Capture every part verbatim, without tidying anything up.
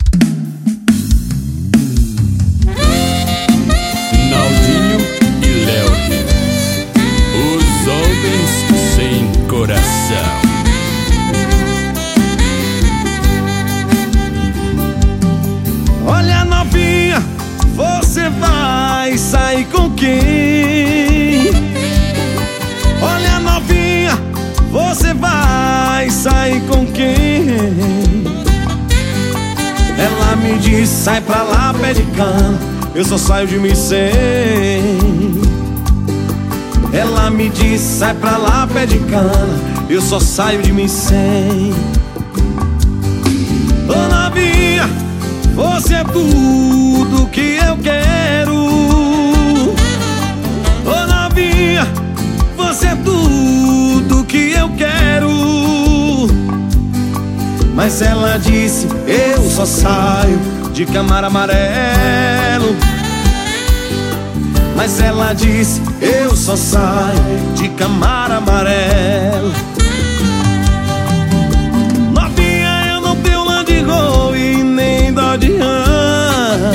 Naldinho e Léo Rios, os homens sem coração. Olha, novinha, você vai sair com quem? Olha, novinha, você vai sair com quem? Ela me diz, sai pra lá, pé de cana, eu só saio de mim sem. Ela me diz, sai pra lá, pé de cana, eu só saio de mim sem. Ô novinha, você é tudo que eu quero. Ô novinha, você é tudo que eu quero. Mas ela disse, eu só saio de Camaro amarelo. Mas ela disse, eu só saio de Camaro amarelo. Novinha, eu não tenho Land Rover e nem Dodge Ram.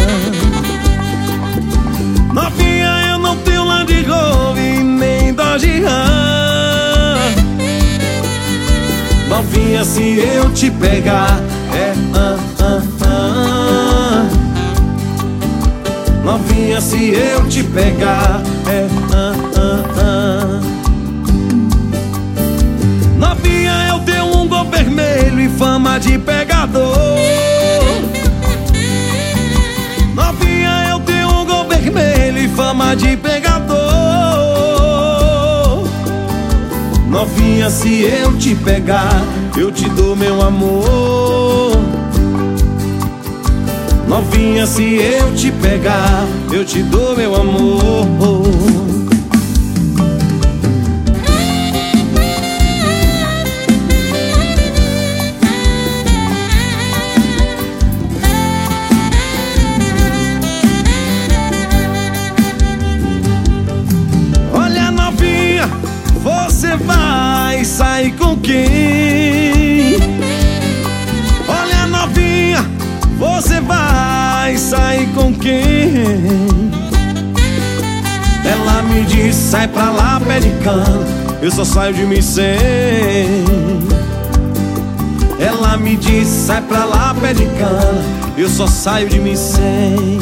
Novinha, eu não tenho Land Rover e nem Dodge Ram. Novinha, se eu te pegar, é ah, ah, ah. Novinha, se eu te pegar, é ah, ah, ah. Novinha, eu tenho um Gol vermelho e fama de pegador. Novinha, eu tenho um Gol vermelho e fama de pegador. Novinha, se eu te pegar, eu te dou meu amor. Novinha, se eu te pegar, eu te dou meu amor. Olha, novinha, você vai sair com quem? Olha, novinha, você vai sair com quem? Ela me diz, sai pra lá, pé de cana, eu só saio de mim sem. Ela me diz, sai pra lá, pé de cana, eu só saio de mim sem.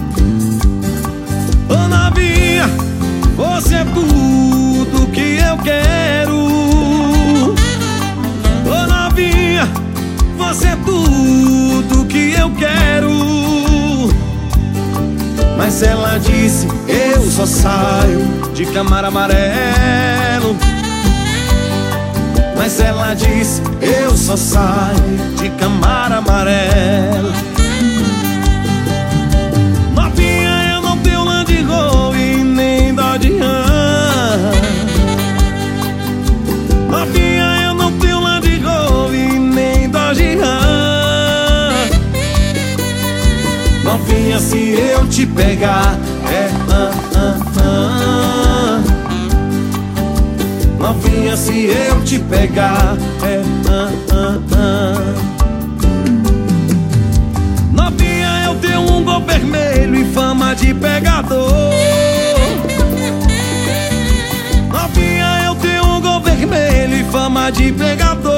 Ô novinha, você é tudo que eu quero. Ô novinha, você é tudo que eu quero. Mas ela disse, eu só saio de Camaro amarelo. Mas ela disse, eu só saio de Camaro amarelo. Novinha, eu não tenho Land Rover e nem Dodge Ram. Novinha, eu não tenho Land Rover e nem Dodge Ram. Novinha, se eu te pegar, é ah, ah, ah. Novinha, se eu te pegar, é ah, ah, ah. Novinha, eu tenho um Gol vermelho e fama de pegador. Novinha, eu tenho um Gol vermelho e fama de pegador.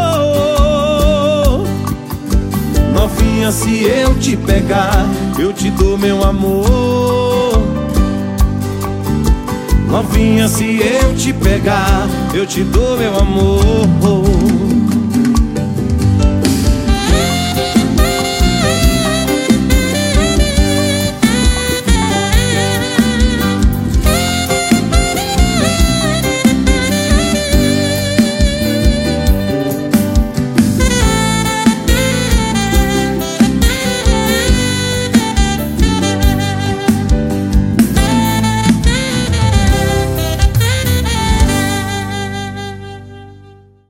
Novinha, se eu te pegar, eu te dou meu amor. Novinha, se eu te pegar, eu te dou meu amor.